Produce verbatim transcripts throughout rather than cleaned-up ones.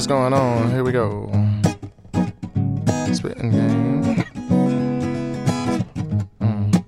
going on? Here we go. Spitting game. Mm.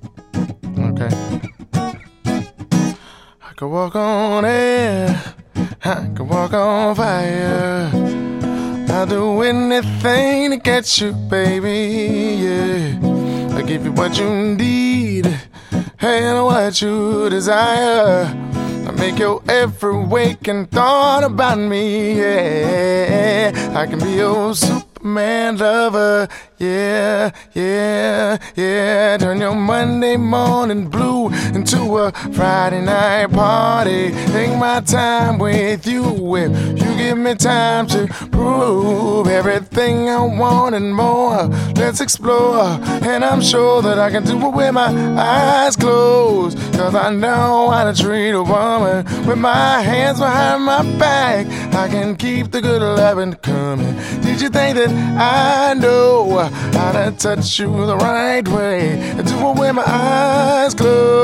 Okay. I could walk on air. I could walk on fire. I'll do anything to get you, baby, yeah. I'll give you what you need and what you desire. I make your every waking thought about me, yeah. I can be your Superman lover, yeah, yeah, yeah. Turn your Monday morning blue into a Friday night party. Take my time with you if you give me time to prove everything I want and more. Let's explore, and I'm sure that I can do it with my eyes closed. Cause I know how to treat a woman with my hands behind my back. I can keep the good loving coming. Did you think that I know how to touch you the right way and do it with my eyes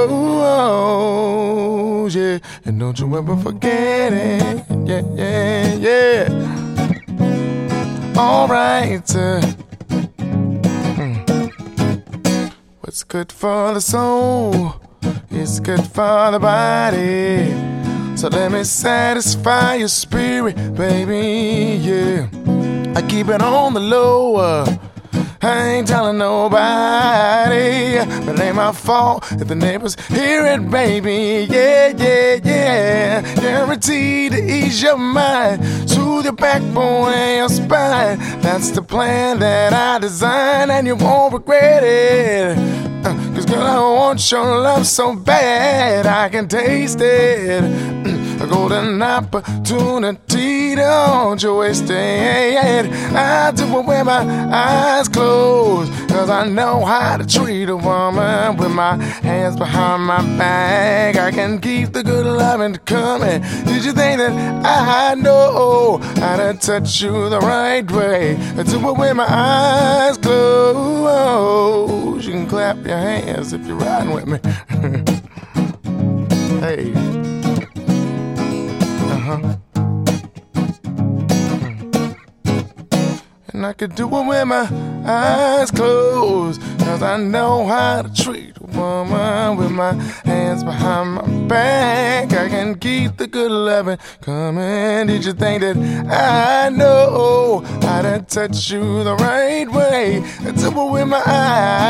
closed, yeah. And don't you ever forget it, yeah, yeah, yeah. Alright, uh, mm. What's good for the soul is good for the body. So let me satisfy your spirit, baby, yeah. I keep it on the low, uh, I ain't telling nobody, but it ain't my fault if the neighbors hear it, baby, yeah, yeah, yeah. Guaranteed to ease your mind, soothe your backbone and your spine. That's the plan that I designed, and you won't regret it. uh, Cause girl, I want your love so bad, I can taste it. A golden opportunity, don't you waste it. I do it with my eyes closed, cause I know how to treat a woman with my hands behind my back. I can keep the good loving coming. Did you think that I know how to touch you the right way? I do it with my eyes closed. You can clap your hands if you're riding with me. Hey. Uh-huh. And I could do it with my eyes closed, cause I know how to treat a woman with my hands behind my back. I can keep the good loving coming. Did you think that I know how to touch you the right way? I do it with my eyes